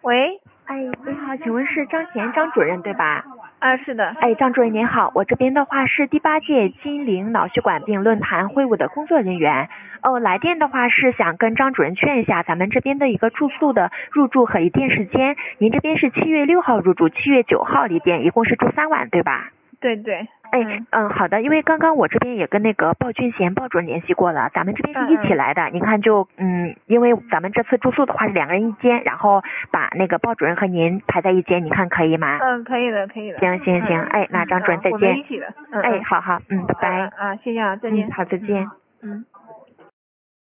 喂， 哎，你好，请问是张贤张主任对吧？ 啊，是的。 哎，张主任您好，我这边的话是第8届金陵脑血管病论坛会务的工作人员。来电的话是想跟张主任确认一下咱们这边的一个住宿的入住和离店时间。您这边是7月6号入住，7月9号离店，一共是住3晚对吧？ 对对。 好的，因为刚刚我这边也跟那个鲍俊贤鲍主任联系过了，咱们这边是一起来的。您看就因为咱们这次住宿的话是2个人一间，然后把那个鲍主任和您排在一间，你看可以吗？ 可以的，可以的。 行，哎，那张主任再见。 我们一起的。 好，拜拜。 谢谢啊，再见。 好，再见。